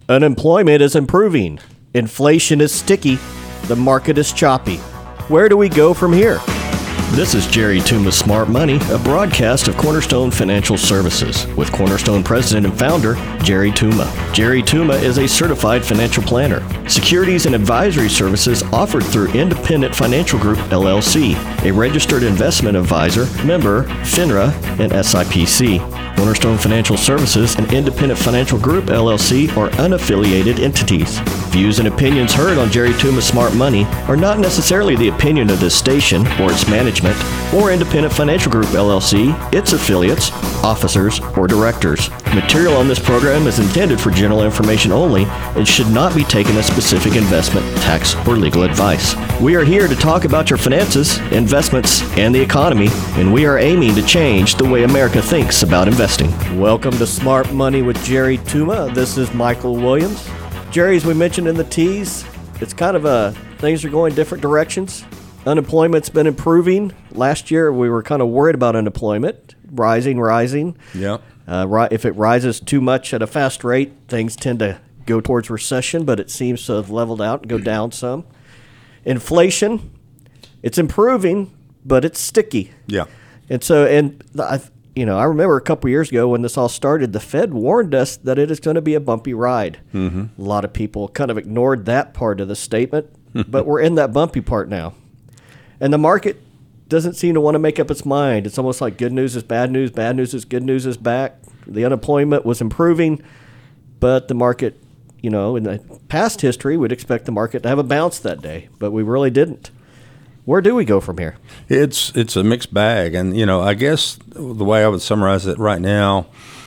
Unemployment is improving. Inflation is sticky. The market is choppy. Where do we go from here? This is Jerry Tuma's Smart Money, a broadcast of Cornerstone Financial Services with Cornerstone President and Founder, Jerry Tuma. Jerry Tuma is a certified financial planner. Securities and advisory services offered through Independent Financial Group, LLC, a registered investment advisor, member, FINRA, and SIPC. Cornerstone Financial Services and Independent Financial Group, LLC are unaffiliated entities. Views and opinions heard on Jerry Tuma's Smart Money are not necessarily the opinion of this station or its management or Independent Financial Group, LLC, its affiliates, officers, or directors. Material on this program is intended for general information only and should not be taken as specific investment, tax, or legal advice. We are here to talk about your finances, investments, and the economy, and we are aiming to change the way America thinks about investing. Welcome to Smart Money with Jerry Tuma. This is Michael Williams. Jerry, as we mentioned in the tease, it's kind of things are going different directions. Unemployment's been improving. Last year, we were kind of worried about unemployment, rising. Yeah. If it rises too much at a fast rate, things tend to go towards recession, but it seems to have leveled out and go down some. Inflation, it's improving, but it's sticky. Yeah. And so, I remember a couple years ago when this all started, the Fed warned us that it is going to be a bumpy ride. Mm-hmm. A lot of people kind of ignored that part of the statement, but we're in that bumpy part now. And the market doesn't seem to want to make up its mind. It's almost like good news is bad news is good news is back. The unemployment was improving, but the market, in the past history, we'd expect the market to have a bounce that day, but we really didn't. Where do we go from here? It's a mixed bag, and I guess the way I would summarize it right now,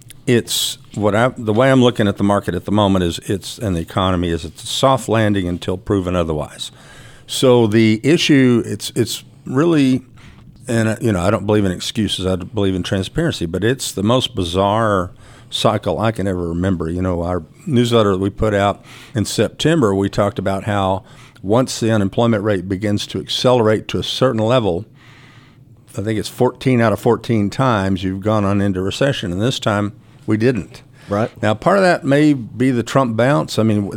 the way I'm looking at the market at the moment and the economy is it's a soft landing until proven otherwise. So the issue, it's really, and I don't believe in excuses. I believe in transparency, but it's the most bizarre cycle I can ever remember. Our newsletter that we put out in September, we talked about how once the unemployment rate begins to accelerate to a certain level, I think it's 14 out of 14 times you've gone on into recession, and this time we didn't. Right. Now, part of that may be the Trump bounce. I mean,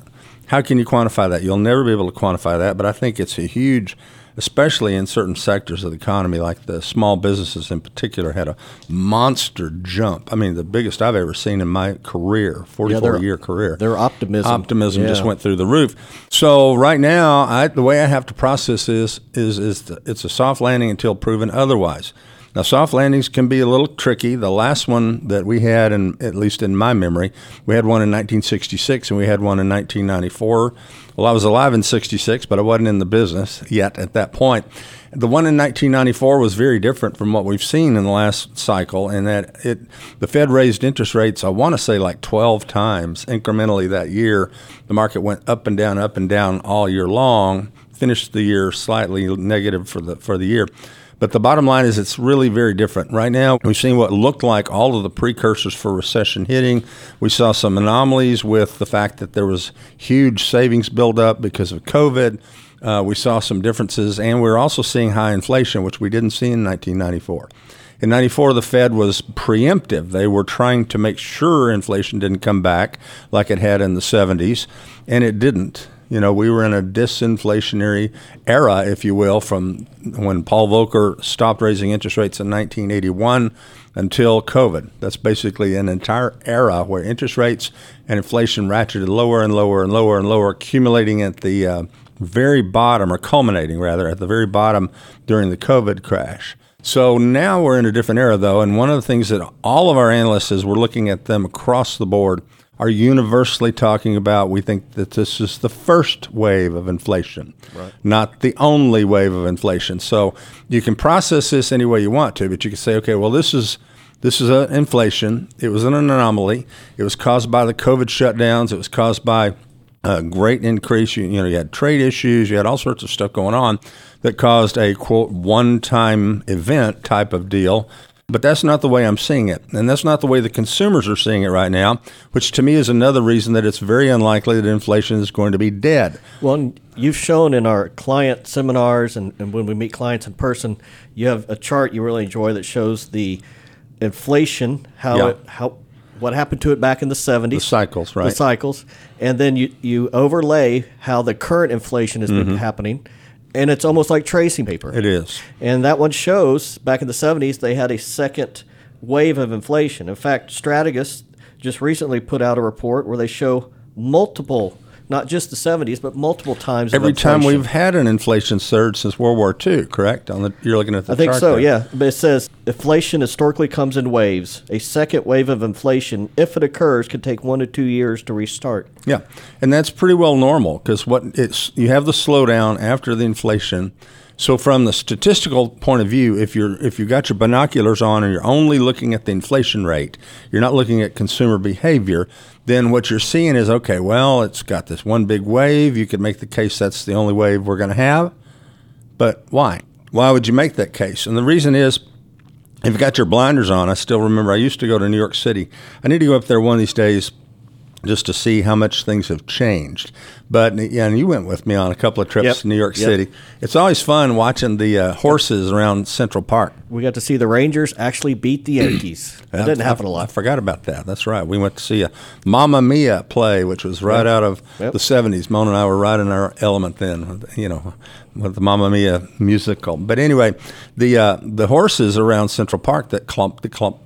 how can you quantify that? You'll never be able to quantify that, but I think it's a huge, especially in certain sectors of the economy, like the small businesses in particular, had a monster jump. I mean, the biggest I've ever seen in my career, 44-year career. Their optimism just went through the roof. So right now, the way I have to process is it's a soft landing until proven otherwise. Now, soft landings can be a little tricky. The last one that we had, at least in my memory, we had one in 1966 and we had one in 1994. Well, I was alive in 66, but I wasn't in the business yet at that point. The one in 1994 was very different from what we've seen in the last cycle, in that the Fed raised interest rates, I want to say like 12 times incrementally that year. The market went up and down all year long, finished the year slightly negative for the year. But the bottom line is it's really very different. Right now, we've seen what looked like all of the precursors for recession hitting. We saw some anomalies with the fact that there was huge savings buildup because of COVID. We saw some differences, and we're also seeing high inflation, which we didn't see in 1994. In 94, the Fed was preemptive. They were trying to make sure inflation didn't come back like it had in the 70s, and it didn't. We were in a disinflationary era, if you will, from when Paul Volcker stopped raising interest rates in 1981 until COVID. That's basically an entire era where interest rates and inflation ratcheted lower and lower and lower and lower, accumulating at the very bottom, or culminating rather, at the very bottom during the COVID crash. So now we're in a different era, though, and one of the things that all of our analysts, as we're looking at them across the board, are universally talking about, we think that this is the first wave of inflation, right, not the only wave of inflation. So you can process this any way you want to, but you can say, okay, well, this is an inflation. It was an anomaly. It was caused by the COVID shutdowns. It was caused by a great increase. You had trade issues. You had all sorts of stuff going on that caused a, quote, one-time event type of deal. But that's not the way I'm seeing it. And that's not the way the consumers are seeing it right now, which to me is another reason that it's very unlikely that inflation is going to be dead. Well, you've shown in our client seminars and when we meet clients in person, you have a chart you really enjoy that shows the inflation, how what happened to it back in the 70s. The cycles, right. The cycles. And then you overlay how the current inflation has been happening, and it's almost like tracing paper. It is. And that one shows back in the 70s they had a second wave of inflation. In fact, Strategas just recently put out a report where they show multiple, not just the 70s, but multiple times Every of inflation. time we've had an inflation surge since World War II, correct? You're looking at the chart. I think so, there. yeah. But it says inflation historically comes in waves. A second wave of inflation, if it occurs, could take 1 to 2 years to restart. Yeah, and that's pretty well normal because you have the slowdown after the inflation. So from the statistical point of view, if you got your binoculars on and you're only looking at the inflation rate, you're not looking at consumer behavior, then what you're seeing is, okay, well, it's got this one big wave. You could make the case that's the only wave we're going to have. But why? Why would you make that case? And the reason is, if you got your blinders on, I still remember I used to go to New York City. I need to go up there one of these days just to see how much things have changed. But, yeah, and you went with me on a couple of trips to New York City. It's always fun watching the horses around Central Park. We got to see the Rangers actually beat the Yankees. That didn't happen a lot. I forgot about that. That's right. We went to see a Mamma Mia play, which was right out of the 70s. Mona and I were right in our element then, with the Mamma Mia musical. But anyway, the horses around Central Park that clump,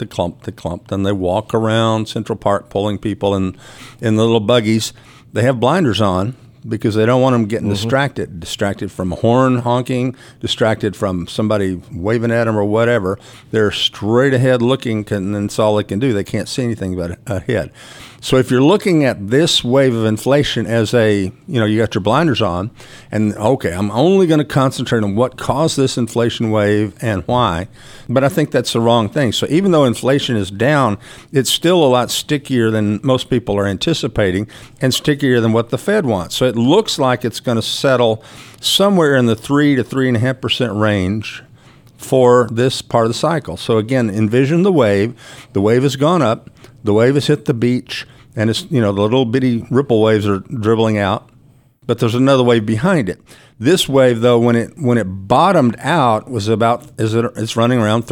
and they walk around Central Park pulling people in the little buggies. They have blinders on because they don't want them getting distracted from a horn honking, distracted from somebody waving at them or whatever. They're straight ahead looking, and that's all they can do. They can't see anything but ahead. So if you're looking at this wave of inflation as you got your blinders on, and okay, I'm only going to concentrate on what caused this inflation wave and why, but I think that's the wrong thing. So even though inflation is down, it's still a lot stickier than most people are anticipating and stickier than what the Fed wants. So it looks like it's going to settle somewhere in the 3 to 3.5% range for this part of the cycle. So again, envision the wave. The wave has gone up. The wave has hit the beach, and it's the little bitty ripple waves are dribbling out. But there's another wave behind it. This wave, though, when it bottomed out, was it's running around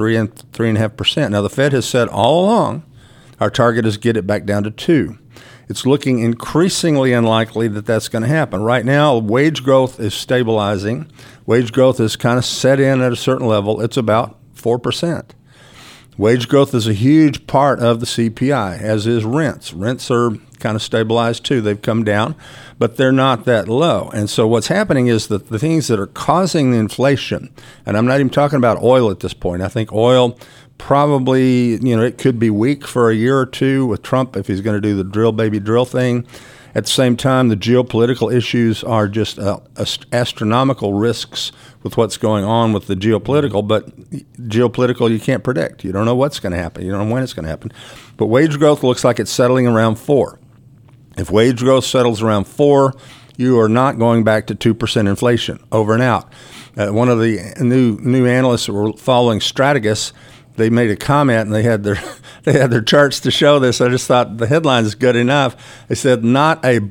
3.5%. Now the Fed has said all along, our target is get it back down to 2. It's looking increasingly unlikely that that's going to happen. Right now, wage growth is stabilizing. Wage growth is kind of set in at a certain level. It's about 4%. Wage growth is a huge part of the CPI, as is rents. Rents are kind of stabilized too. They've come down, but they're not that low. And so what's happening is that the things that are causing the inflation, and I'm not even talking about oil at this point. I think oil probably, it could be weak for a year or two with Trump if he's going to do the drill baby drill thing. At the same time, the geopolitical issues are just astronomical risks with what's going on with the geopolitical. But geopolitical, you can't predict. You don't know what's going to happen. You don't know when it's going to happen. But wage growth looks like it's settling around 4. If wage growth settles around 4, you are not going back to 2% inflation over and out. One of the new analysts that were following Strategas, they made a comment, and they had their charts to show this. I just thought the headline is good enough. They said, not a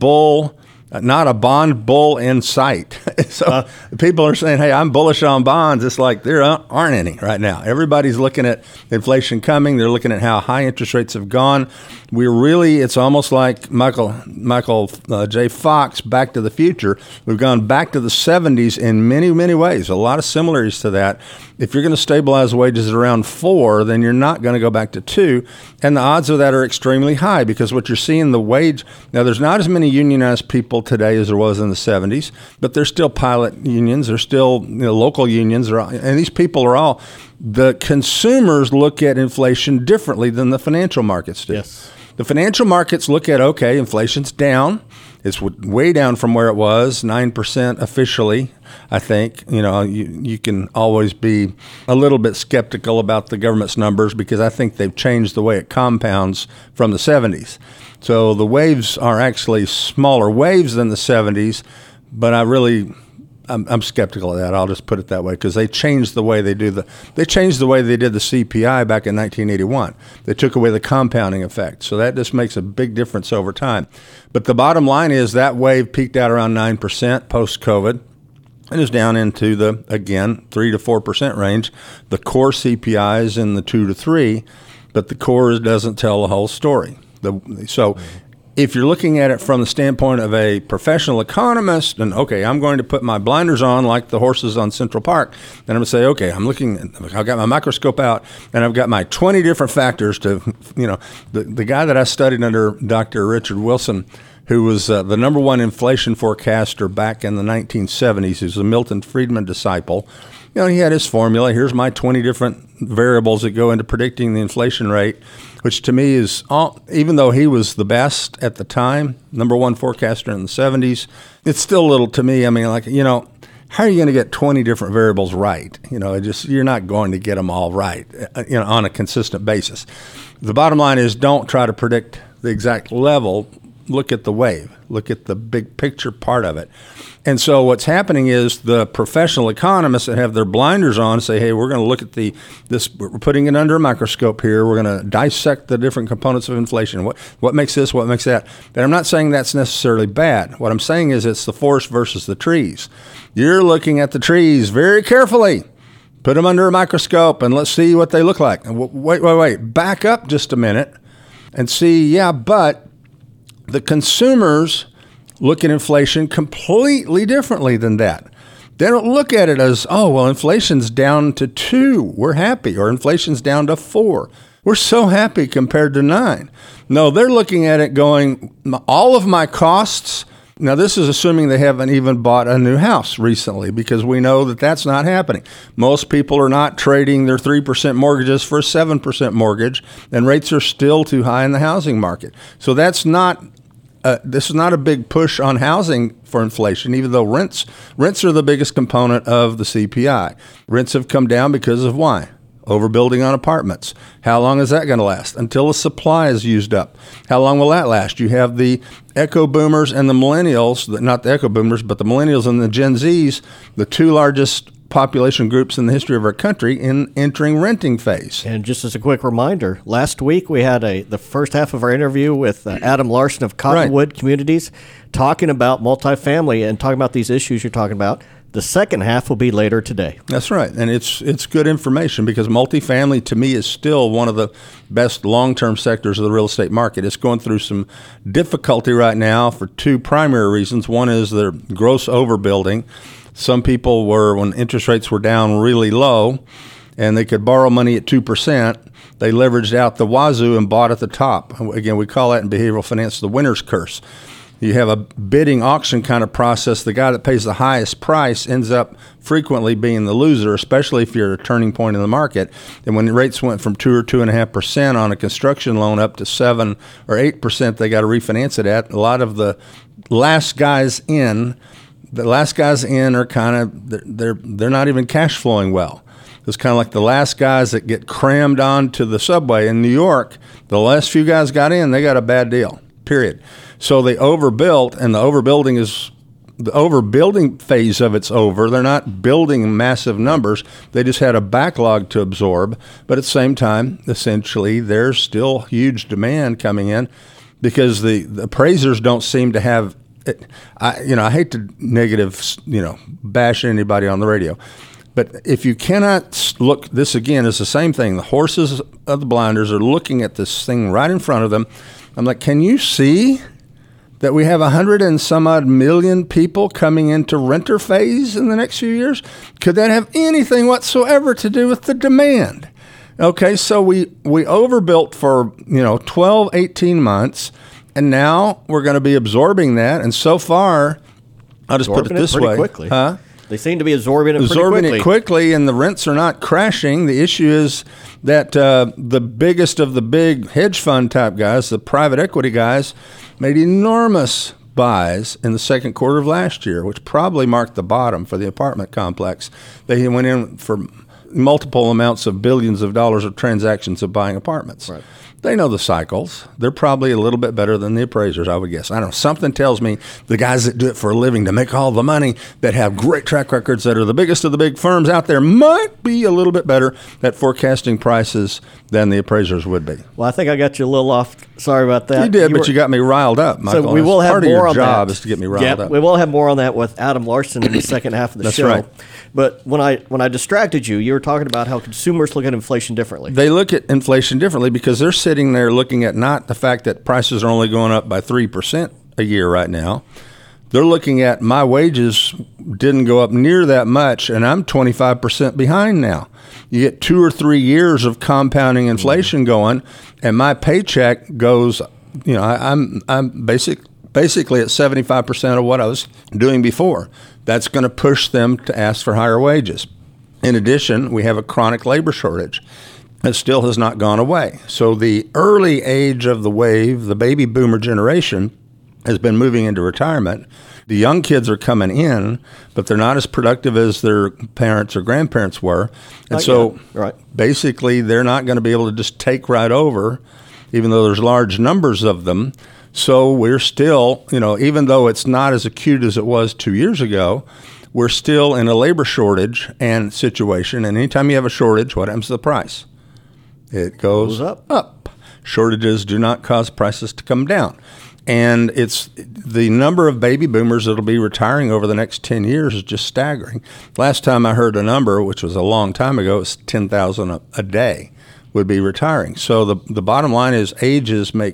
bond bull in sight. So people are saying, hey, I'm bullish on bonds. It's like there aren't any right now. Everybody's looking at inflation coming. They're looking at how high interest rates have gone. It's almost like Michael J. Fox, Back to the Future. We've gone back to the 70s in many, many ways. A lot of similarities to that. If you're going to stabilize wages at around 4, then you're not going to go back to 2. And the odds of that are extremely high because what you're seeing, the wage, now there's not as many unionized people today as there was in the 70s, but there's still pilot unions, there's still local unions, and these people are all, the consumers look at inflation differently than the financial markets do. Yes. The financial markets look at, okay, inflation's down. It's way down from where it was, 9% officially, I think. You can always be a little bit skeptical about the government's numbers because I think they've changed the way it compounds from the 70s. So the waves are actually smaller waves than the 70s, but I'm skeptical of that. I'll just put it that way because they changed the way they did the CPI back in 1981. They took away the compounding effect. So that just makes a big difference over time. But the bottom line is that wave peaked out around 9% post-COVID and is down into the, again, 3 to 4% range. The core CPI is in the 2 to 3. but the core doesn't tell the whole story. If you're looking at it from the standpoint of a professional economist, and okay, I'm going to put my blinders on like the horses on Central Park, and I'm going to say, okay, I've got my microscope out, and I've got my 20 different factors to, the guy that I studied under Dr. Richard Wilson, who was the number one inflation forecaster back in the 1970s, who's a Milton Friedman disciple. He had his formula. Here's my 20 different variables that go into predicting the inflation rate, which to me is, even though he was the best at the time, number one forecaster in the 70s, it's still a little, to me, how are you going to get 20 different variables right? You're not going to get them all right, on a consistent basis. The bottom line is, don't try to predict the exact level. Look at the wave. Look at the big picture part of it. And so what's happening is the professional economists that have their blinders on say, hey, we're going to look at this. We're putting it under a microscope here. We're going to dissect the different components of inflation. What makes this? What makes that? And I'm not saying that's necessarily bad. What I'm saying is it's the forest versus the trees. You're looking at the trees very carefully. Put them under a microscope and let's see what they look like. Wait. Back up just a minute and see, but the consumers look at inflation completely differently than that. They don't look at it as, inflation's down to 2. We're happy. Or inflation's down to 4. We're so happy compared to 9. No, they're looking at it going, all of my costs. Now, this is assuming they haven't even bought a new house recently, because we know that that's not happening. Most people are not trading their 3% mortgages for a 7% mortgage, and rates are still too high in the housing market. So that's not this is not a big push on housing for inflation, even though rents are the biggest component of the CPI. Rents have come down because of why? Overbuilding on apartments. How long is that going to last? Until the supply is used up. How long will that last? You have the echo boomers and the millennials, not the echo boomers, but the millennials and the Gen Zs, the two largest population groups in the history of our country in entering renting phase. And just as a quick reminder, last week we had the first half of our interview with Adam Larson of Cottonwood Communities talking about multifamily and talking about these issues you're talking about. The second half will be later today. That's right. And it's good information, because multifamily to me is still one of the best long-term sectors of the real estate market. It's going through some difficulty right now for two primary reasons. One is their gross overbuilding. Some people when interest rates were down really low and they could borrow money at 2%, they leveraged out the wazoo and bought at the top. Again, we call that in behavioral finance the winner's curse. You have a bidding auction kind of process. The guy that pays the highest price ends up frequently being the loser, especially if you're at a turning point in the market. And when the rates went from 2 or 2.5% on a construction loan up to 7 or 8%, they got to refinance it at. A lot of the last guys in are kind of, they're not even cash flowing well. It's kind of like the last guys that get crammed onto the subway in New York. The last few guys got in, they got a bad deal, period. So they overbuilt, and the overbuilding phase of it's over. They're not building massive numbers. They just had a backlog to absorb. But at the same time, essentially, there's still huge demand coming in, because the appraisers don't seem to have it. I hate to bash anybody on the radio. But if you cannot look, this again is the same thing. The horses of the blinders are looking at this thing right in front of them. I'm like, can you see that we have 100 and some odd million people coming into renter phase in the next few years? Could that have anything whatsoever to do with the demand? Okay, so we overbuilt for 12, 18 months, and now we're going to be absorbing that. And so far, I'll just put it this way. Quickly. They seem to be absorbing it quickly, and the rents are not crashing. The issue is that the biggest of the big hedge fund type guys, the private equity guys, made enormous buys in the second quarter of last year, which probably marked the bottom for the apartment complex. They went in for multiple amounts of billions of dollars of transactions of buying apartments. Right. They know the cycles. They're probably a little bit better than the appraisers, I would guess. I don't know. Something tells me the guys that do it for a living to make all the money, that have great track records, that are the biggest of the big firms out there, might be a little bit better at forecasting prices than the appraisers would be. Well, I think I got you a little off. Sorry about that. You did, but you got me riled up, Michael. So we will have part more of on your job that. is to get me riled up. We will have more on that with Adam Larson in the second half of the show. That's right. But when I distracted you, you were talking about how consumers look at inflation differently. They look at inflation differently because they're sitting there looking at not the fact that prices are only going up by 3% a year right now. They're looking at my wages didn't go up near that much, and I'm 25% behind now. You get 2 or 3 years of compounding inflation going, and my paycheck goes, I'm basically at 75% of what I was doing before. That's going to push them to ask for higher wages. In addition, we have a chronic labor shortage that still has not gone away. So the early age of the wave, the baby boomer generation, has been moving into retirement. The young kids are coming in, but they're not as productive as their parents or grandparents were. And basically they're not going to be able to just take right over, even though there's large numbers of them. So we're still, even though it's not as acute as it was 2 years ago, we're still in a labor shortage and situation. And anytime you have a shortage, what happens to the price? It goes up. Shortages do not cause prices to come down. And it's the number of baby boomers that will be retiring over the next 10 years is just staggering. Last time I heard a number, which was a long time ago, it was 10,000 a day would be retiring. So the bottom line is age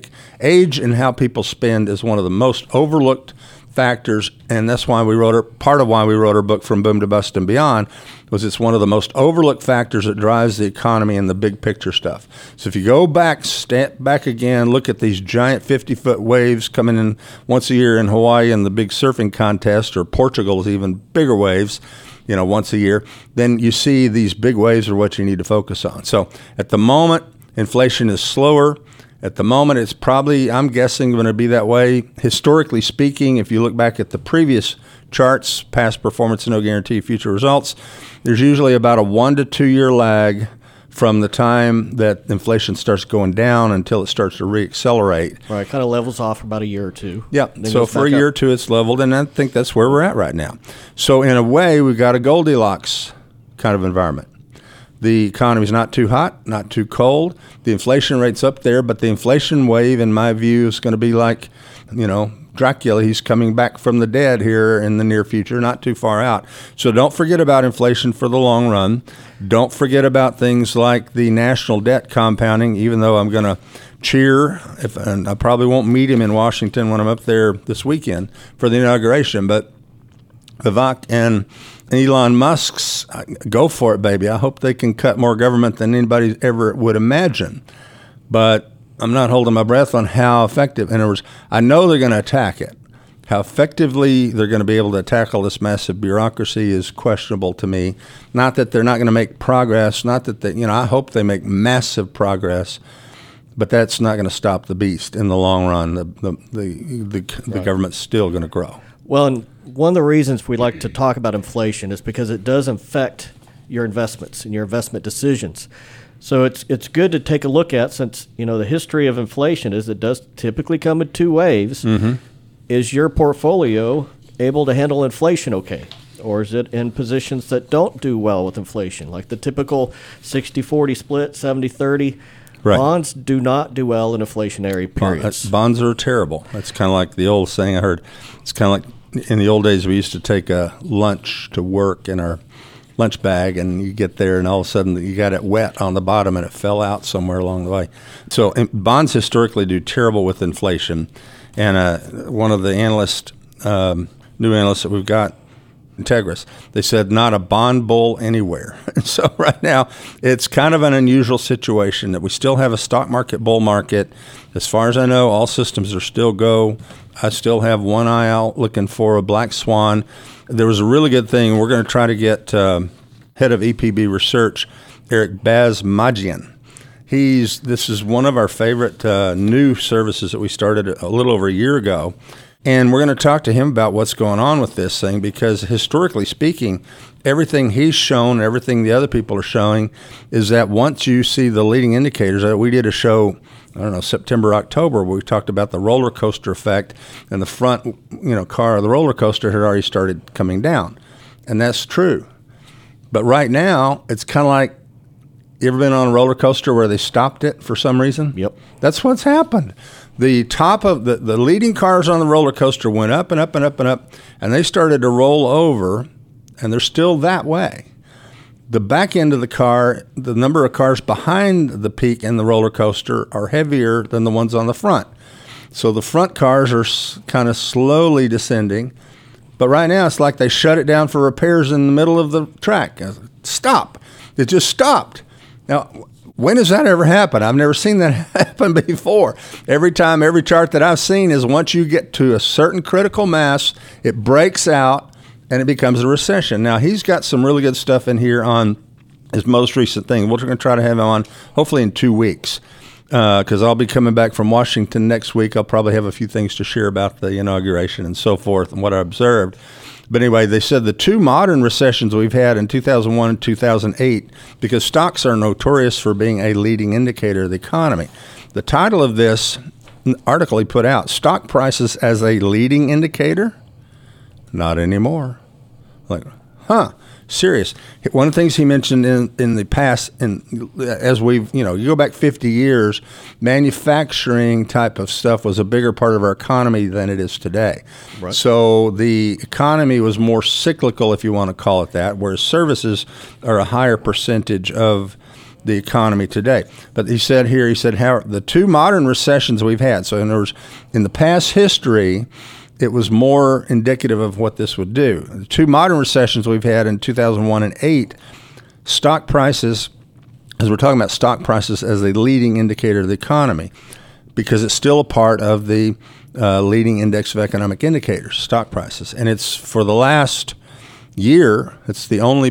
and how people spend is one of the most overlooked factors, and that's why part of why we wrote our book From Boom to Bust and Beyond was it's one of the most overlooked factors that drives the economy and the big picture stuff. So if you go back, step back again, look at these giant 50-foot waves coming in once a year in Hawaii and the big surfing contest, or Portugal's even bigger waves, once a year, then you see these big waves are what you need to focus on. So at the moment, inflation is slower. At the moment, it's probably, I'm guessing, going to be that way. Historically speaking, if you look back at the previous charts, past performance, no guarantee, future results, there's usually about a 1 to 2 year lag from the time that inflation starts going down until it starts to reaccelerate. Right, kind of levels off for about a year or two. Yeah, so for a year or two it's leveled, and I think that's where we're at right now. So in a way, we've got a Goldilocks kind of environment. The economy's not too hot, not too cold. The inflation rate's up there, but the inflation wave, in my view, is going to be like, Dracula. He's coming back from the dead here in the near future, not too far out. So don't forget about inflation for the long run. Don't forget about things like the national debt compounding, even though I'm going to cheer, and I probably won't meet him in Washington when I'm up there this weekend for the inauguration, but Vivek and Elon Musk's, go for it, baby. I hope they can cut more government than anybody ever would imagine. But I'm not holding my breath on how effective. In other words, I know they're going to attack it. How effectively they're going to be able to tackle this massive bureaucracy is questionable to me. Not that they're not going to make progress. Not that they, I hope they make massive progress, but that's not going to stop the beast in the long run. The government's still going to grow. Well, and one of the reasons we like to talk about inflation is because it does affect your investments and your investment decisions. So it's good to take a look at, since the history of inflation is it does typically come in two waves. Mm-hmm. Is your portfolio able to handle inflation okay? Or is it in positions that don't do well with inflation, like the typical 60-40 split, 70-30? Right. Bonds do not do well in inflationary periods. Bonds are terrible. That's kind of like the old saying I heard. It's kind of like in the old days we used to take a lunch to work in our lunch bag, and you get there and all of a sudden you got it wet on the bottom and it fell out somewhere along the way. So bonds historically do terrible with inflation. And one of the new analysts that we've got, Integris, they said not a bond bull anywhere. So right now it's kind of an unusual situation that we still have a stock market bull market. As far as I know, all systems are still go. I still have one eye out looking for a black swan. There was a really good thing. We're going to try to get head of EPB research, Eric Basmajian. This is one of our favorite new services that we started a little over a year ago. And we're going to talk to him about what's going on with this thing, because historically speaking, everything he's shown, everything the other people are showing, is that once you see the leading indicators, we did a show, I don't know, September, October, where we talked about the roller coaster effect, and the front, car of the roller coaster had already started coming down. And that's true. But right now, it's kind of like, you ever been on a roller coaster where they stopped it for some reason? Yep. That's what's happened. The top of the leading cars on the roller coaster went up and up and up and up, and they started to roll over, and they're still that way. The back end of the car, the number of cars behind the peak in the roller coaster are heavier than the ones on the front. So the front cars are kind of slowly descending, but right now it's like they shut it down for repairs in the middle of the track. Stop. It just stopped. Now, when does that ever happen? I've never seen that happen before. Every time, every chart that I've seen is once you get to a certain critical mass, it breaks out and it becomes a recession. Now, he's got some really good stuff in here on his most recent thing. We're going to try to have him on hopefully in 2 weeks, because I'll be coming back from Washington next week. I'll probably have a few things to share about the inauguration and so forth and what I observed. But anyway, they said the two modern recessions we've had in 2001 and 2008, because stocks are notorious for being a leading indicator of the economy. The title of this article he put out, Stock Prices as a Leading Indicator? Not anymore. Like, serious. One of the things he mentioned in the past, as we've, you go back 50 years, manufacturing type of stuff was a bigger part of our economy than it is today. Right. So the economy was more cyclical, if you want to call it that, whereas services are a higher percentage of the economy today. But he said how the two modern recessions we've had, so in other words, in the past history, it was more indicative of what this would do. The two modern recessions we've had in 2001 and 2008, stock prices, as we're talking about stock prices as a leading indicator of the economy, because it's still a part of the leading index of economic indicators, stock prices. And it's for the last year, it's the only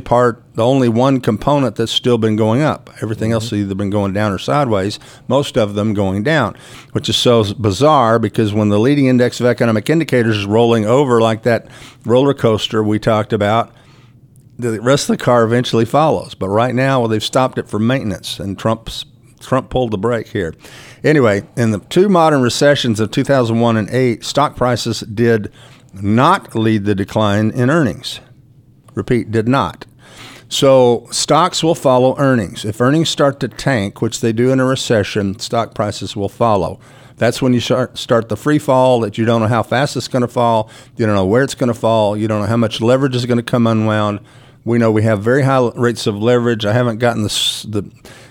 one component that's still been going up. Everything else has either been going down or sideways, most of them going down, which is so bizarre, because when the leading index of economic indicators is rolling over like that roller coaster we talked about, the rest of the car eventually follows. But right now, they've stopped it for maintenance, and Trump pulled the brake here. Anyway, in the two modern recessions of 2001 and 2008, stock prices did not lead the decline in earnings. Repeat, did not. So stocks will follow earnings. If earnings start to tank, which they do in a recession, stock prices will follow. That's when you start the free fall, that you don't know how fast it's going to fall. You don't know where it's going to fall. You don't know how much leverage is going to come unwound. We know we have very high rates of leverage. I haven't gotten it's going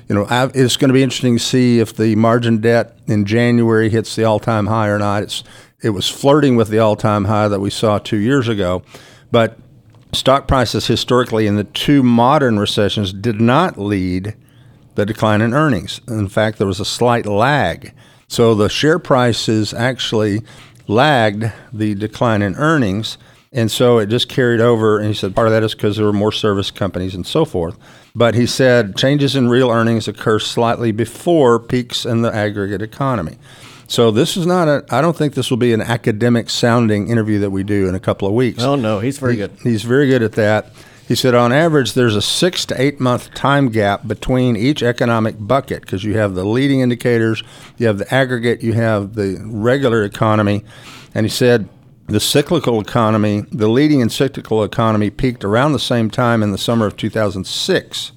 to be interesting to see if the margin debt in January hits the all-time high or not. It was flirting with the all-time high that we saw 2 years ago. But stock prices historically in the two modern recessions did not lead the decline in earnings. In fact, there was a slight lag. So the share prices actually lagged the decline in earnings, and so it just carried over. And he said part of that is because there were more service companies and so forth. But he said changes in real earnings occur slightly before peaks in the aggregate economy. So this is not I don't think this will be an academic sounding interview that we do in a couple of weeks. Oh, no, he's very good. He's very good at that. He said on average there's a 6 to 8 month time gap between each economic bucket, because you have the leading indicators, you have the aggregate, you have the regular economy. And he said the cyclical economy, the leading and cyclical economy peaked around the same time in the summer of 2006.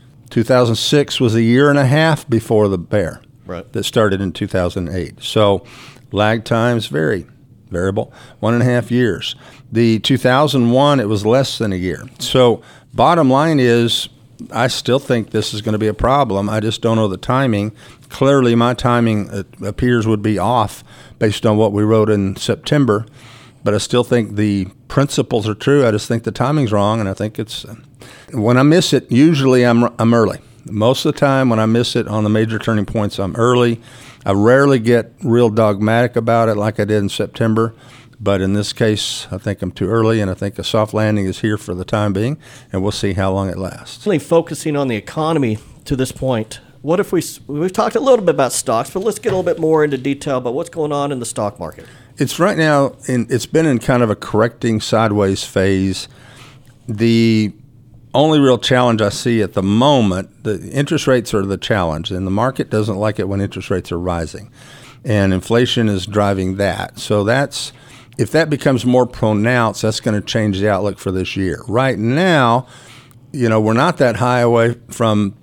2006 was a year and a half before the bear. Right. That started in 2008. So lag times very variable, 1.5 years. The 2001, it was less than a year. So bottom line is, I still think this is going to be a problem. I just don't know the timing. Clearly, my timing appears would be off based on what we wrote in September. But I still think the principles are true. I just think the timing's wrong, and I think it's when I miss it, usually I'm early. Most of the time when I miss it on the major turning points, I'm early. I rarely get real dogmatic about it like I did in September. But in this case, I think I'm too early, and I think a soft landing is here for the time being, and we'll see how long it lasts. Really focusing on the economy to this point, what if we've talked a little bit about stocks, but let's get a little bit more into detail about what's going on in the stock market. It's right now, it's been in kind of a correcting sideways phase. The only real challenge I see at the moment, the interest rates are the challenge, and the market doesn't like it when interest rates are rising. And inflation is driving that. So if that becomes more pronounced, that's going to change the outlook for this year. Right now, we're not that far away from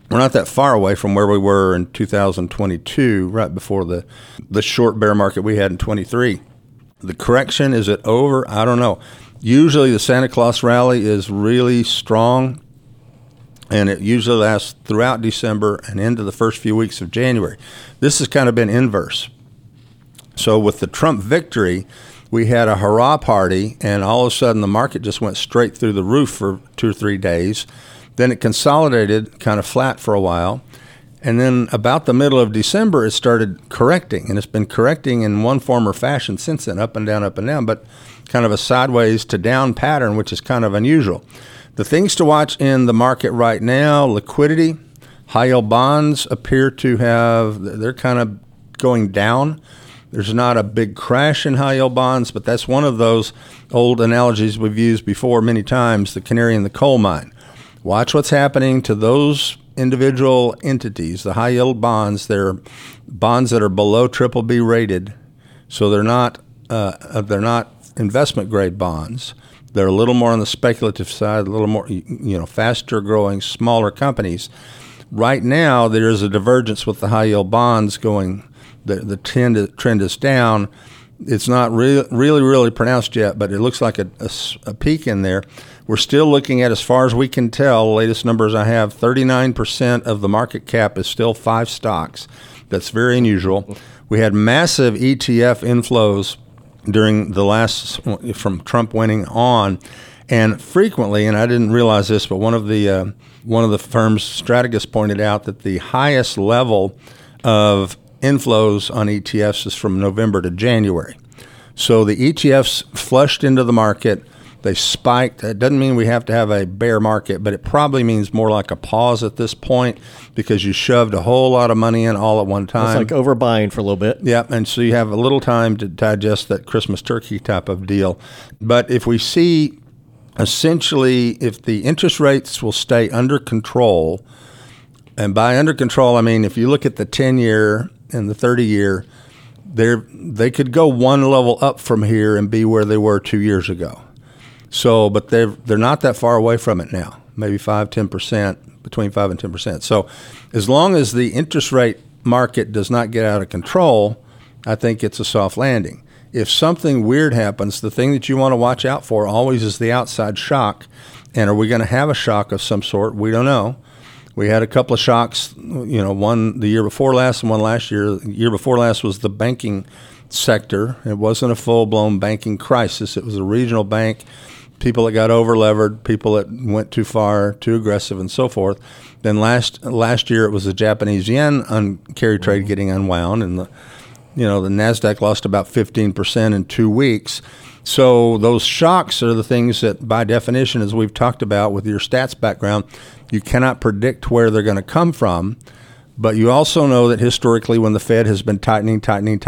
where we were in 2022, right before the short bear market we had in 23. The correction, is it over? I don't know. Usually the Santa Claus rally is really strong, and it usually lasts throughout December and into the first few weeks of January. This has kind of been inverse. So with the Trump victory, we had a hurrah party, and all of a sudden the market just went straight through the roof for 2 or 3 days. Then it consolidated kind of flat for a while. And then about the middle of December, it started correcting, and it's been correcting in one form or fashion since then, up and down, but kind of a sideways to down pattern, which is kind of unusual. The things to watch in the market right now, liquidity, high-yield bonds appear to they're kind of going down. There's not a big crash in high-yield bonds, but that's one of those old analogies we've used before many times, the canary in the coal mine. Watch what's happening to those individual entities, the high-yield bonds. They're bonds that are below BBB rated, so they're not investment-grade bonds. They're a little more on the speculative side, a little more, faster-growing, smaller companies. Right now, there is a divergence with the high-yield bonds going. The trend is down. It's not really pronounced yet, but it looks like a peak in there. We're still looking at, as far as we can tell, the latest numbers I have, 39% of the market cap is still 5 stocks. That's very unusual. We had massive ETF inflows during from Trump winning on, and frequently, and I didn't realize this, but one of the firm's strategists pointed out that the highest level of inflows on ETFs is from November to January. So the ETFs flushed into the market. They spiked. It doesn't mean we have to have a bear market, but it probably means more like a pause at this point because you shoved a whole lot of money in all at one time. It's like overbuying for a little bit. Yeah, and so you have a little time to digest that Christmas turkey type of deal. But if we see, essentially, if the interest rates will stay under control, and by under control, I mean if you look at the 10-year and the 30-year, they could go one level up from here and be where they were 2 years ago. So, but they're not that far away from it now, maybe 5-10%, between 5 and 10%. So as long as the interest rate market does not get out of control, I think it's a soft landing. If something weird happens, the thing that you want to watch out for always is the outside shock. And are we going to have a shock of some sort? We don't know. We had a couple of shocks, one the year before last and one last year. The year before last was the banking sector. It wasn't a full-blown banking crisis. It was a regional bank, people that got over-levered, people that went too far, too aggressive, and so forth. Then last year it was the Japanese yen carry trade getting unwound, and the NASDAQ lost about 15% in 2 weeks. So those shocks are the things that, by definition, as we've talked about with your stats background, you cannot predict where they're going to come from. But you also know that historically when the Fed has been tightening,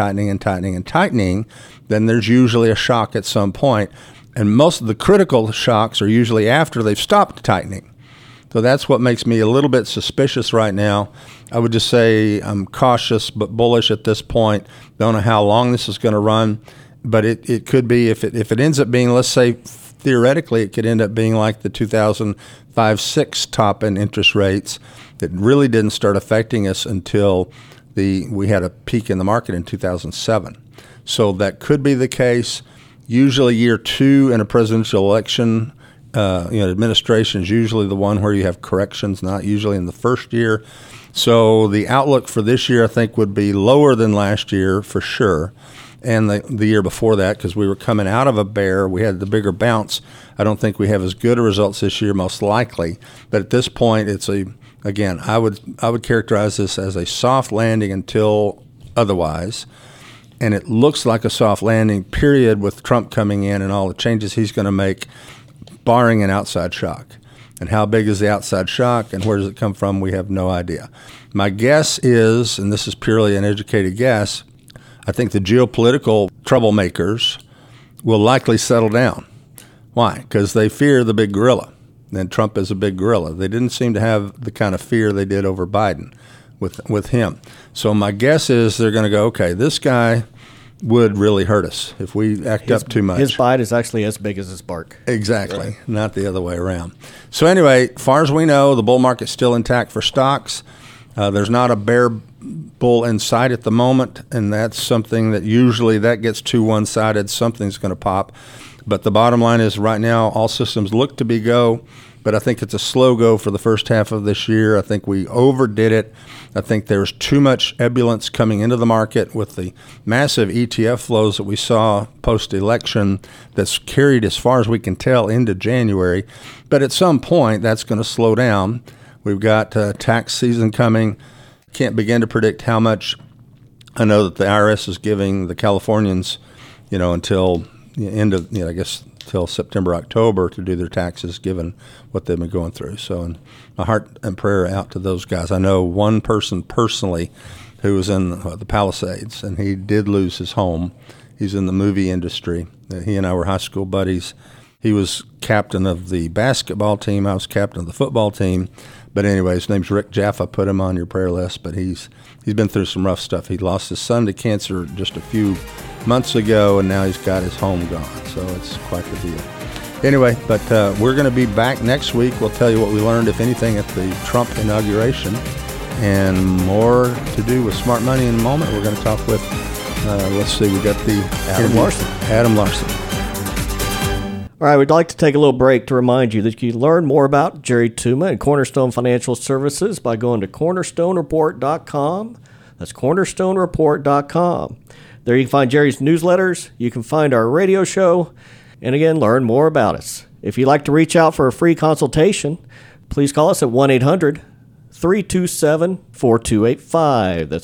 then there's usually a shock at some point. And most of the critical shocks are usually after they've stopped tightening. So that's what makes me a little bit suspicious right now. I would just say I'm cautious but bullish at this point. Don't know how long this is going to run, but it could be, if it ends up being, let's say theoretically, it could end up being like the 2005-06 top in interest rates that really didn't start affecting us until we had a peak in the market in 2007. So that could be the case. Usually year 2 in a presidential election, administration is usually the one where you have corrections, not usually in the first year. So the outlook for this year, I think, would be lower than last year for sure, and the year before that, because we were coming out of a bear. We had the bigger bounce. I don't think we have as good a results this year, most likely. But at this point, I would characterize this as a soft landing until otherwise. And it looks like a soft landing, period, with Trump coming in and all the changes he's going to make, barring an outside shock. And how big is the outside shock and where does it come from? We have no idea. My guess is, and this is purely an educated guess, I think the geopolitical troublemakers will likely settle down. Why? Because they fear the big gorilla, and Trump is a big gorilla. They didn't seem to have the kind of fear they did over Biden with him. So my guess is they're going to go, okay, this guy would really hurt us if we act up too much. His bite is actually as big as his bark. Exactly, right. Not the other way around. So anyway, as far as we know, the bull market's still intact for stocks. There's not a bear bull in sight at the moment, and that's something that usually that gets too one-sided. Something's going to pop. But the bottom line is right now all systems look to be go, but I think it's a slow go for the first half of this year. I think we overdid it. I think there's too much ebullience coming into the market with the massive ETF flows that we saw post-election that's carried, as far as we can tell, into January. But at some point, that's going to slow down. We've got tax season coming. Can't begin to predict how much. I know that the IRS is giving the Californians, until the end of, I guess, till September, October to do their taxes, given what they've been going through. So, and my heart and prayer out to those guys. I know one person personally who was in the Palisades, and he did lose his home. He's in the movie industry. He and I were high school buddies. He was captain of the basketball team. I was captain of the football team. But anyway, his name's Rick Jaffa. Put him on your prayer list. But he's been through some rough stuff. He lost his son to cancer just a few months ago, and now he's got his home gone. So it's quite the deal. Anyway, but we're going to be back next week. We'll tell you what we learned, if anything, at the Trump inauguration, and more to do with smart money in a moment. We're going to talk with, we got the Adam Larson. All right, we'd like to take a little break to remind you that you can learn more about Jerry Tuma and Cornerstone Financial Services by going to cornerstonereport.com. That's cornerstonereport.com. There you can find Jerry's newsletters, you can find our radio show, and again, learn more about us. If you'd like to reach out for a free consultation, please call us at 1-800-327-4285. That's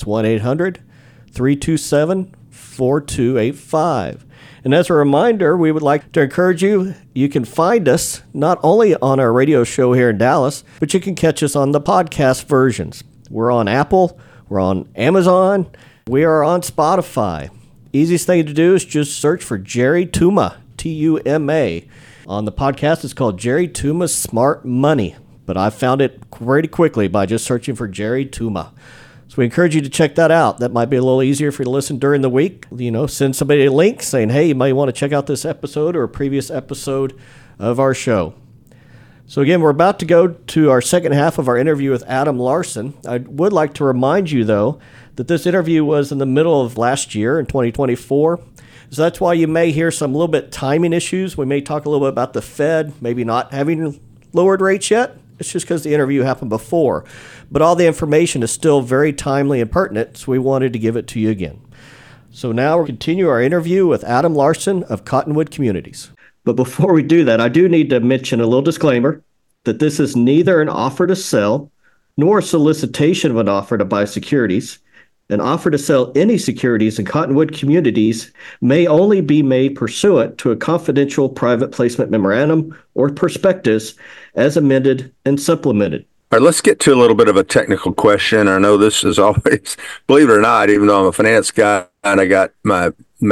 1-800-327-4285. And as a reminder, we would like to encourage you, you can find us not only on our radio show here in Dallas, but you can catch us on the podcast versions. We're on Apple, we're on Amazon, we are on Spotify. Easiest thing to do is just search for Jerry Tuma, T-U-M-A. On the podcast, it's called Jerry Tuma's Smart Money, but I found it pretty quickly by just searching for Jerry Tuma. So we encourage you to check that out. That might be a little easier for you to listen during the week. Send somebody a link saying, hey, you might want to check out this episode or a previous episode of our show. So again, we're about to go to our second half of our interview with Adam Larson. I would like to remind you, though, that this interview was in the middle of last year in 2024. So that's why you may hear some little bit timing issues. We may talk a little bit about the Fed maybe not having lowered rates yet. It's just because the interview happened before. But all the information is still very timely and pertinent, so we wanted to give it to you again. So now we'll continue our interview with Adam Larson of Cottonwood Communities. But before we do that, I do need to mention a little disclaimer that this is neither an offer to sell nor a solicitation of an offer to buy securities. An offer to sell any securities in Cottonwood Communities may only be made pursuant to a confidential private placement memorandum or prospectus as amended and supplemented. All right, let's get to a little bit of a technical question. I know this is always, believe it or not, even though I'm a finance guy and I got my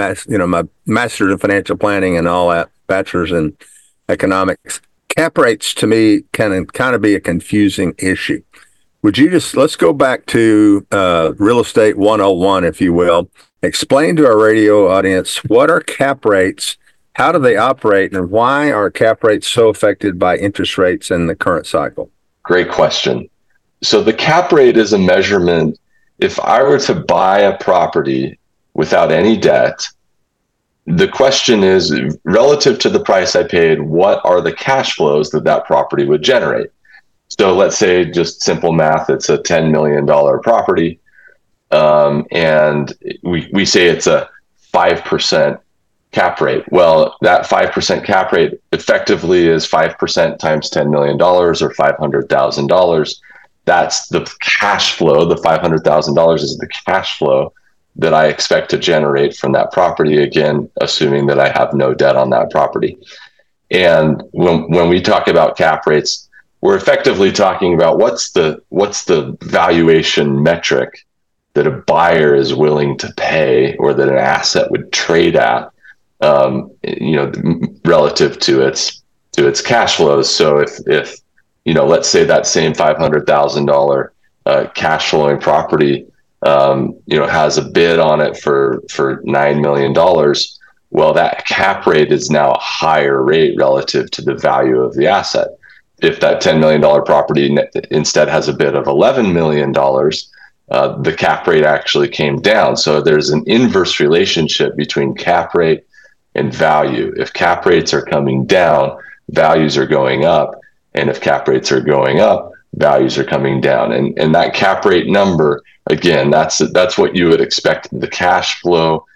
master's in financial planning and all that, bachelor's in economics, cap rates to me can kind of be a confusing issue. Would you let's go back to real estate 101, if you will. Explain to our radio audience, what are cap rates, how do they operate, and why are cap rates so affected by interest rates in the current cycle? Great question. So the cap rate is a measurement. If I were to buy a property without any debt, the question is, relative to the price I paid, what are the cash flows that property would generate? So let's say, just simple math, it's a $10 million property, and we say it's a 5% cap rate. Well, that 5% cap rate effectively is 5% times $10 million or $500,000. That's the cash flow. The $500,000 is the cash flow that I expect to generate from that property, again, assuming that I have no debt on that property. And when we talk about cap rates, we're effectively talking about what's the valuation metric that a buyer is willing to pay, or that an asset would trade at, relative to its cash flows. So if let's say that same $500,000 cash flowing property, has a bid on it for $9 million. Well, that cap rate is now a higher rate relative to the value of the asset. If that $10 million property instead has a bid of $11 million, the cap rate actually came down. So there's an inverse relationship between cap rate and value. If cap rates are coming down, values are going up. And if cap rates are going up, values are coming down. And that cap rate number, again, that's what you would expect the cash flow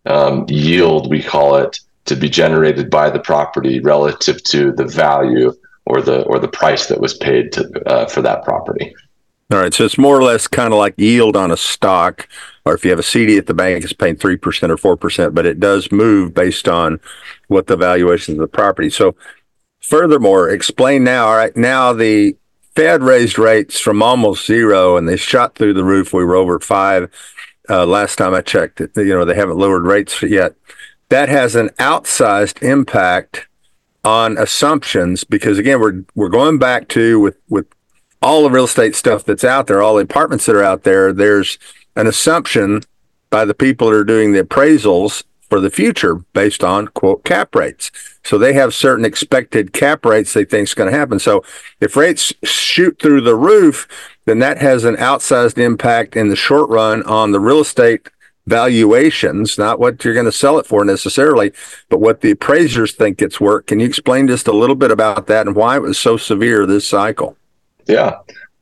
yield, we call it, to be generated by the property relative to the value or the price that was paid for that property. All right, so it's more or less kind of like yield on a stock, or if you have a CD at the bank, it's paying 3% or 4%, but it does move based on what the valuation of the property. So furthermore, explain now, all right, now the Fed raised rates from almost zero and they shot through the roof. We were over 5 last time I checked. They haven't lowered rates yet. That has an outsized impact on assumptions because, again, we're going back to with all the real estate stuff that's out there, all the apartments that are out there, there's an assumption by the people that are doing the appraisals for the future based on, quote, cap rates. So they have certain expected cap rates they think is going to happen. So if rates shoot through the roof, then that has an outsized impact in the short run on the real estate valuations, not what you're going to sell it for necessarily, but what the appraisers think it's worth. Can you explain just a little bit about that and why it was so severe this cycle? Yeah.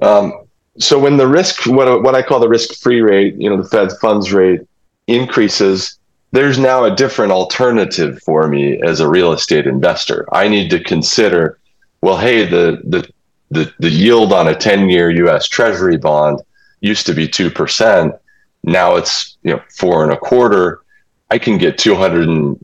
So when the risk, what I call the risk-free rate, the Fed funds rate increases, there's now a different alternative for me as a real estate investor. I need to consider, well, hey, the yield on a 10-year U.S. Treasury bond used to be 2%. Now it's 4.25%. I can get 200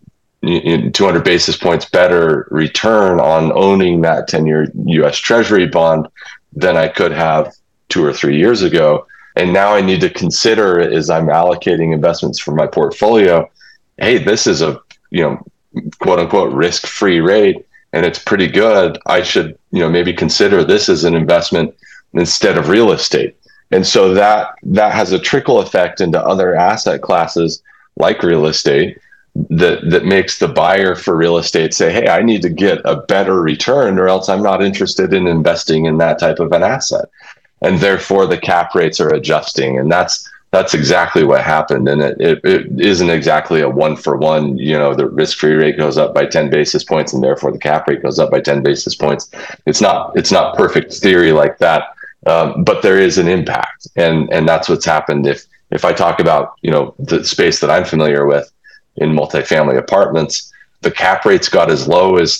basis points better return on owning that 10-year U.S. Treasury bond than I could have 2 or 3 years ago. And now I need to consider, as I'm allocating investments for my portfolio, hey, this is a quote unquote risk-free rate, and it's pretty good. I should maybe consider this as an investment instead of real estate. And so that has a trickle effect into other asset classes like real estate that makes the buyer for real estate say, hey, I need to get a better return or else I'm not interested in investing in that type of an asset. And therefore the cap rates are adjusting. And that's exactly what happened. And it isn't exactly a 1-for-1, the risk-free rate goes up by 10 basis points and therefore the cap rate goes up by 10 basis points. It's not perfect theory like that. But there is an impact, and that's what's happened. If I talk about the space that I'm familiar with in multifamily apartments, the cap rates got as low as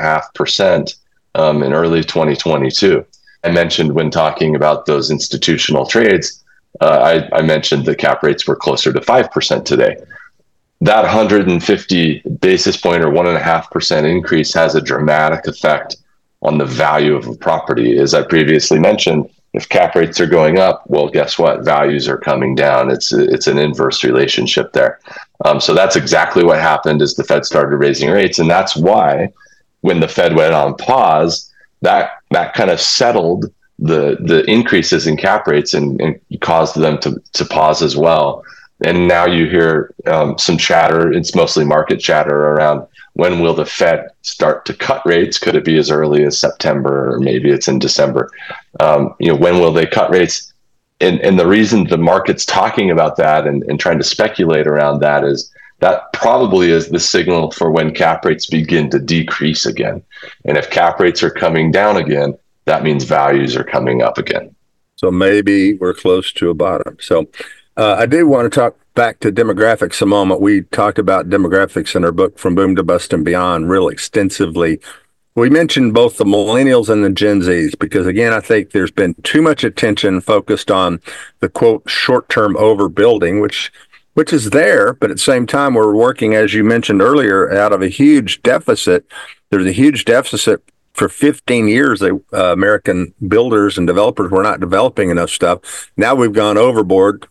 3.5% in early 2022. I mentioned when talking about those institutional trades, I mentioned the cap rates were closer to 5% today. That 150 basis point or 1.5% increase has a dramatic effect on the value of a property. As I previously mentioned, if cap rates are going up, well, guess what? Values are coming down. It's an inverse relationship there. So that's exactly what happened as the Fed started raising rates. And that's why when the Fed went on pause, that kind of settled the increases in cap rates and caused them to pause as well. And now you hear some chatter, it's mostly market chatter around when will the Fed start to cut rates? Could it be as early as September, or maybe it's in December? When will they cut rates? And the reason the market's talking about that and trying to speculate around that is that probably is the signal for when cap rates begin to decrease again. And if cap rates are coming down again, that means values are coming up again. So maybe we're close to a bottom. So I do want to talk back to demographics a moment. We talked about demographics in our book, From Boom to Bust and Beyond, real extensively. We mentioned both the millennials and the Gen Zs because, again, I think there's been too much attention focused on the, quote, short-term overbuilding, which is there, but at the same time, we're working, as you mentioned earlier, out of a huge deficit. There's a huge deficit. For 15 years, American builders and developers were not developing enough stuff. Now we've gone overboard.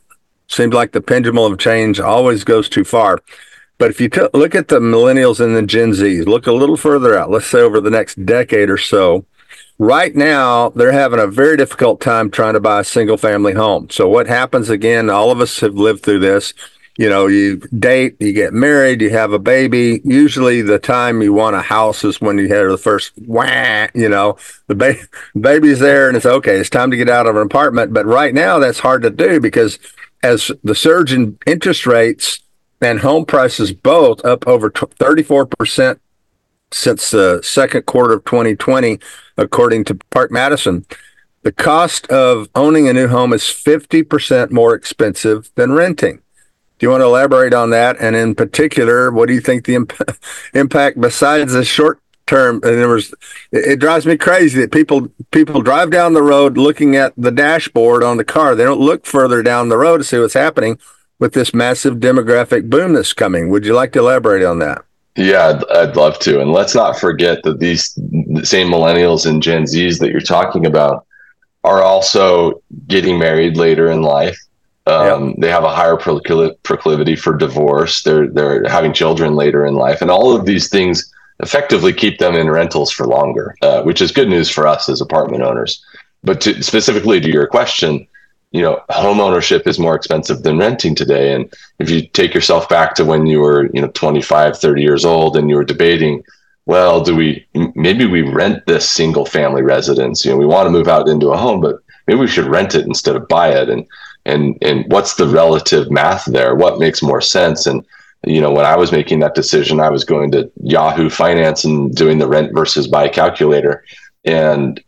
Seems like the pendulum of change always goes too far. But if you look at the millennials and the Gen Zs, look a little further out, let's say over the next decade or so, right now, they're having a very difficult time trying to buy a single family home. So what happens, again, all of us have lived through this. You date, you get married, you have a baby. Usually the time you want a house is when you have the first the baby's there and it's okay. It's time to get out of an apartment. But right now that's hard to do because as the surge in interest rates and home prices both up over 34% since the second quarter of 2020, according to Park Madison, the cost of owning a new home is 50% more expensive than renting. Do you want to elaborate on that? And in particular, what do you think the impact besides the short term? And it drives me crazy that people drive down the road looking at the dashboard on the car. They don't look further down the road to see what's happening with this massive demographic boom that's coming. Would you like to elaborate on that? Yeah, I'd love to. And let's not forget that these same millennials and Gen Zs that you're talking about are also getting married later in life. They have a higher proclivity for divorce. They're having children later in life. And all of these things effectively keep them in rentals for longer, which is good news for us as apartment owners. But specifically to your question, home ownership is more expensive than renting today. And if you take yourself back to when you were, 25, 30 years old and you were debating, well, maybe we rent this single family residence, we want to move out into a home, but maybe we should rent it instead of buy it. And what's the relative math there? What makes more sense? And, when I was making that decision, I was going to Yahoo Finance and doing the rent versus buy calculator. And,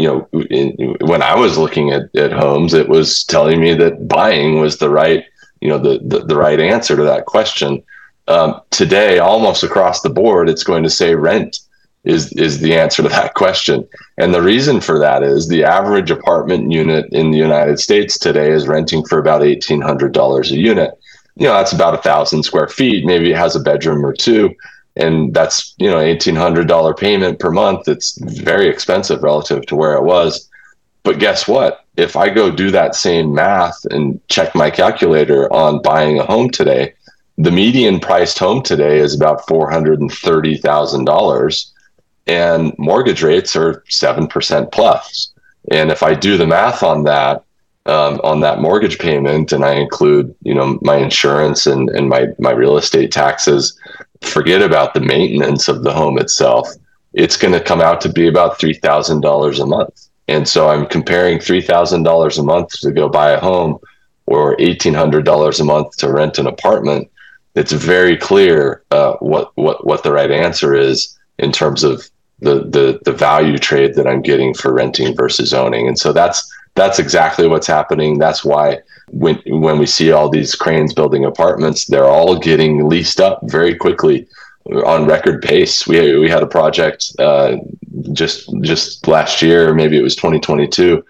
when I was looking at homes, it was telling me that buying was the right, the right answer to that question. Today, almost across the board, it's going to say rent is the answer to that question. And the reason for that is the average apartment unit in the United States today is renting for about $1,800 a unit. That's about 1,000 square feet. Maybe it has a bedroom or two. And that's, $1,800 payment per month. It's very expensive relative to where it was. But guess what? If I go do that same math and check my calculator on buying a home today, the median priced home today is about $430,000. And mortgage rates are 7% plus. And if I do the math on that mortgage payment, and I include, my insurance and my real estate taxes, forget about the maintenance of the home itself, it's going to come out to be about $3,000 a month. And so I'm comparing $3,000 a month to go buy a home or $1,800 a month to rent an apartment. It's very clear what the right answer is in terms of the value trade that I'm getting for renting versus owning. And so that's exactly what's happening. That's why when we see all these cranes building apartments, they're all getting leased up very quickly on record pace. We had a project just last year, maybe it was 2022,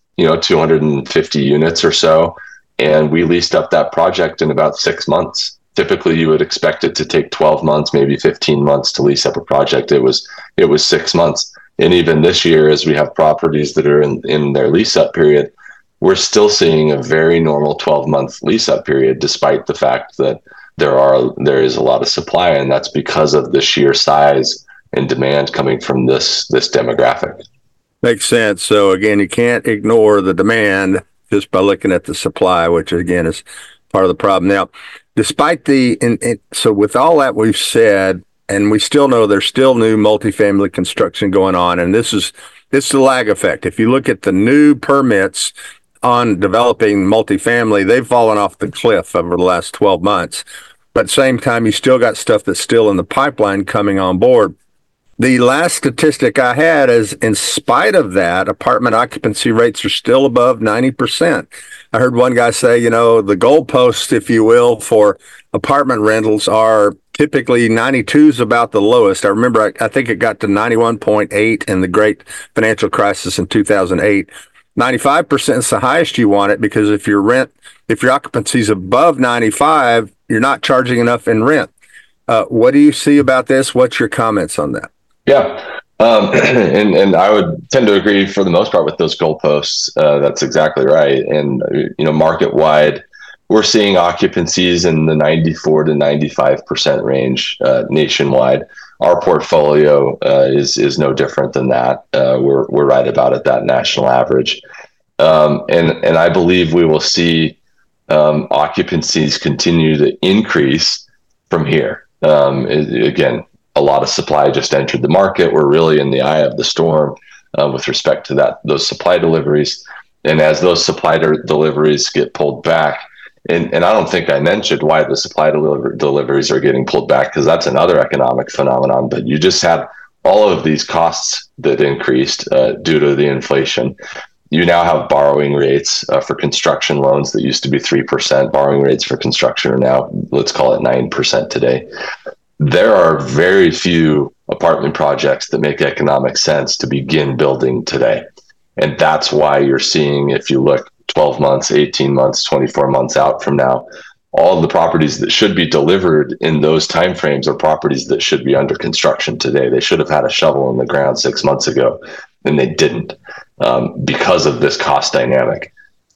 250 units or so, and we leased up that project in about 6 months. Typically, you would expect it to take 12 months, maybe 15 months to lease up a project. It was 6 months. And even this year, as we have properties that are in their lease up period, we're still seeing a very normal 12-month lease up period, despite the fact that there is a lot of supply. And that's because of the sheer size and demand coming from this demographic. Makes sense. So again, you can't ignore the demand just by looking at the supply, which again is part of the problem. Now, despite so with all that we've said, and we still know there's still new multifamily construction going on, and it's the lag effect. If you look at the new permits on developing multifamily, they've fallen off the cliff over the last 12 months. But at the same time, you still got stuff that's still in the pipeline coming on board. The last statistic I had is, in spite of that, apartment occupancy rates are still above 90%. I heard one guy say, the goalposts, if you will, for apartment rentals are typically 92 is about the lowest. I remember, I think it got to 91.8 in the great financial crisis in 2008. 95% is the highest you want it, because if your occupancy is above 95, you're not charging enough in rent. What do you see about this? What's your comments on that? Yeah. And I would tend to agree for the most part with those goalposts. That's exactly right. And, market wide, we're seeing occupancies in the 94 to 95% range nationwide. Our portfolio is no different than that. We're right about at that national average, and I believe we will see occupancies continue to increase from here. Again, a lot of supply just entered the market. We're really in the eye of the storm with respect to those supply deliveries. And as those supply deliveries get pulled back, and I don't think I mentioned why the supply deliveries are getting pulled back, because that's another economic phenomenon. But you just had all of these costs that increased due to the inflation. You now have borrowing rates for construction loans that used to be 3%. Borrowing rates for construction are now, let's call it 9% today. There are very few apartment projects that make economic sense to begin building today. And that's why you're seeing, if you look 12 months, 18 months, 24 months out from now, all of the properties that should be delivered in those timeframes are properties that should be under construction today. They should have had a shovel in the ground 6 months ago, and they didn't because of this cost dynamic.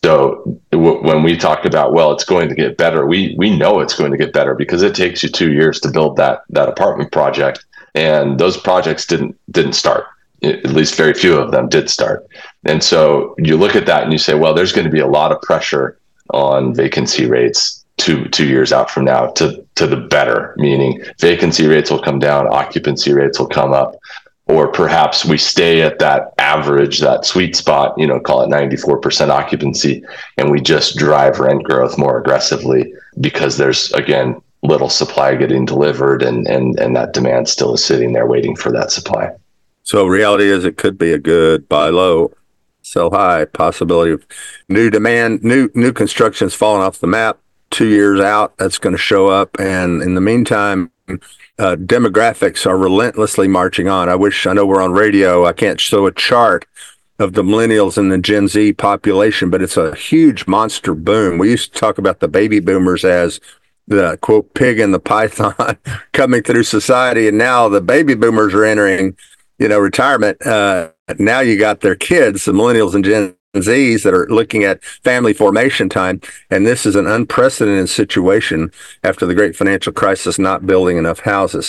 So when we talk about, well, it's going to get better, we know it's going to get better because it takes you 2 years to build that apartment project, and those projects didn't start. At least very few of them did start. And so you look at that and you say, well, there's going to be a lot of pressure on vacancy rates two years out from now to the better, meaning vacancy rates will come down, occupancy rates will come up, or perhaps we stay at that average, that sweet spot, call it 94% occupancy, and we just drive rent growth more aggressively because there's, again, little supply getting delivered and that demand still is sitting there waiting for that supply. So reality is it could be a good buy low, sell high possibility of new demand, new construction's falling off the map 2 years out. That's going to show up. And in the meantime, demographics are relentlessly marching on. I know we're on radio. I can't show a chart of the millennials and the Gen Z population, but it's a huge monster boom. We used to talk about the baby boomers as the quote pig in the python coming through society. And now the baby boomers are entering retirement. Now you got their kids, the millennials and Gen Zs, that are looking at family formation time. And this is an unprecedented situation after the great financial crisis, not building enough houses.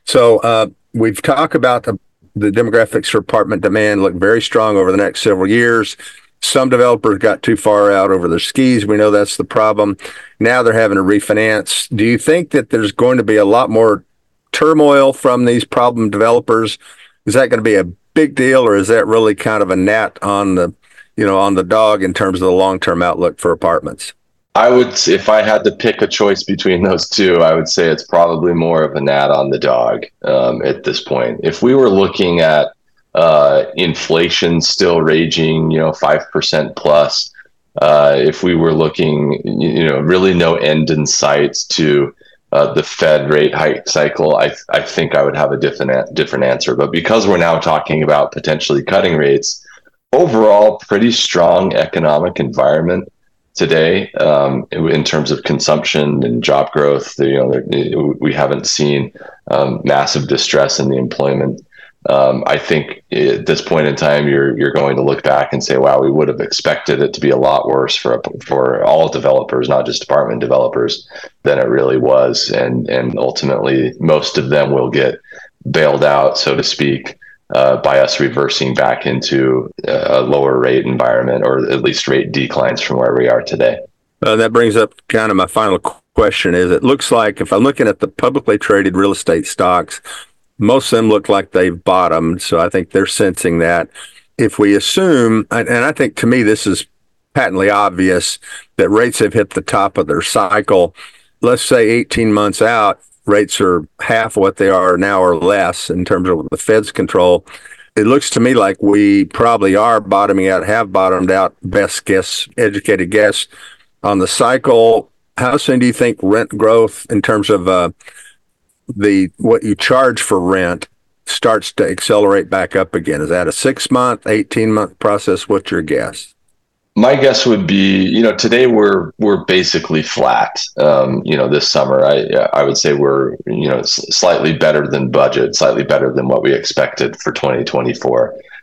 So we've talked about the demographics for apartment demand look very strong over the next several years. Some developers got too far out over their skis. We know that's the problem. Now they're having to refinance. Do you think that there's going to be a lot more turmoil from these problem developers? Is that going to be a big deal, or is that really kind of a gnat on the dog in terms of the long-term outlook for apartments? I would, if I had to pick a choice between those two, I would say it's probably more of a gnat on the dog at this point. If we were looking at inflation still raging, 5% plus, if we were looking, really no end in sight to the Fed rate hike cycle, I think I would have a different answer. But because we're now talking about potentially cutting rates, overall, pretty strong economic environment today in terms of consumption and job growth. We haven't seen massive distress in the employment. I think at this point in time, you're going to look back and say, wow, we would have expected it to be a lot worse for all developers, not just apartment developers, than it really was. And ultimately, most of them will get bailed out, so to speak, by us reversing back into a lower rate environment, or at least rate declines from where we are today. That brings up kind of my final question is, it looks like if I'm looking at the publicly traded real estate stocks, most of them look like they've bottomed. So I think they're sensing that. If we assume, and I think to me this is patently obvious, that rates have hit the top of their cycle, let's say 18 months out, rates are half what they are now or less in terms of the Fed's control. It looks to me like we probably are bottoming out, have bottomed out, best guess, educated guess on the cycle. How soon do you think rent growth in terms of what you charge for rent starts to accelerate back up again? Is that a 6-month, 18-month process? What's your guess? My guess would be, today we're basically flat. This summer, I would say we're, slightly better than budget, slightly better than what we expected for 2024.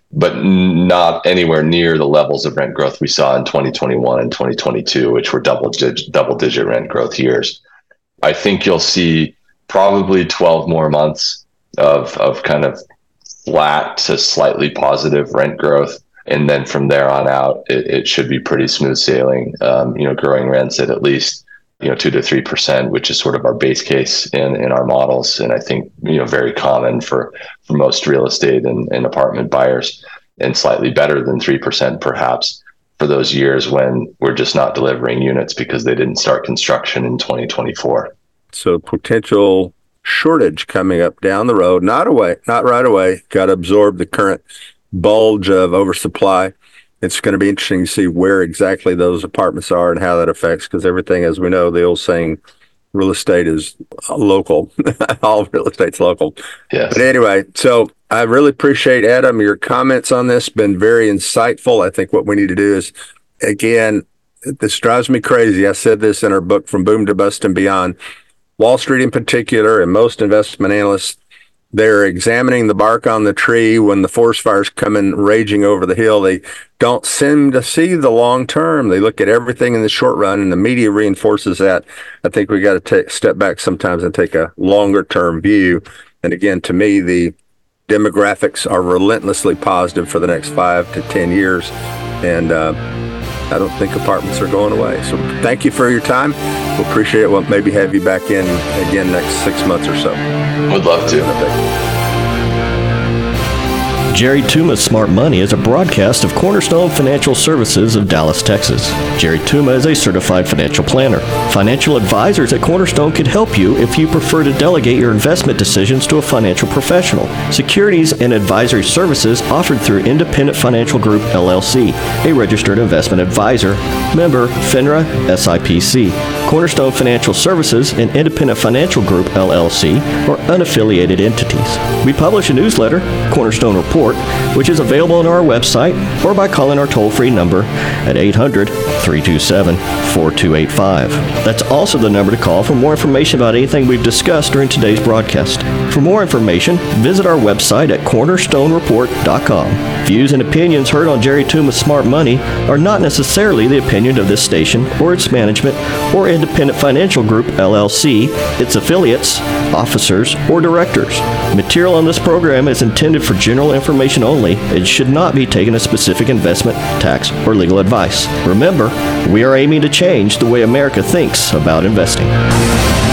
but not anywhere near the levels of rent growth we saw in 2021 and 2022, which were double-digit rent growth years. I think you'll see probably 12 more months of kind of flat to slightly positive rent growth. And then from there on out, it should be pretty smooth sailing, growing rents at least 2 to 3%, which is sort of our base case in our models. And I think, very common for most real estate and apartment buyers, and slightly better than 3% perhaps for those years when we're just not delivering units because they didn't start construction in 2024. So potential shortage coming up down the road, not right away, got to absorb the current bulge of oversupply. It's going to be interesting to see where exactly those apartments are and how that affects, because everything, as we know, the old saying, real estate is local. All real estate's local. Yes. But anyway, so I really appreciate, Adam, your comments on this. Been very insightful. I think what we need to do is, again, this drives me crazy. I said this in our book, From Boom to Bust and Beyond. Wall Street in particular, and most investment analysts, they're examining the bark on the tree when the forest fires come in raging over the hill. They don't seem to see the long term. They look at everything in the short run, and the media reinforces that. I think we got to step back sometimes and take a longer term view. And again, to me, the demographics are relentlessly positive for the next 5 to 10 years. And I don't think apartments are going away. So thank you for your time. We'll appreciate it. We'll maybe have you back in again next 6 months or so. Would love to. Jerry Tuma's Smart Money is a broadcast of Cornerstone Financial Services of Dallas, Texas. Jerry Tuma is a certified financial planner. Financial advisors at Cornerstone could help you if you prefer to delegate your investment decisions to a financial professional. Securities and advisory services offered through Independent Financial Group, LLC, a registered investment advisor, member FINRA SIPC. Cornerstone Financial Services and Independent Financial Group, LLC, are unaffiliated entities. We publish a newsletter, Cornerstone Report, which is available on our website or by calling our toll-free number at 800-327-4285. That's also the number to call for more information about anything we've discussed during today's broadcast. For more information, visit our website at cornerstonereport.com. Views and opinions heard on Jerry Tuma's Smart Money are not necessarily the opinion of this station or its management or Independent Financial Group, LLC, its affiliates, officers, or directors. Material on this program is intended for general information only and should not be taken as specific investment, tax, or legal advice. Remember, we are aiming to change the way America thinks about investing.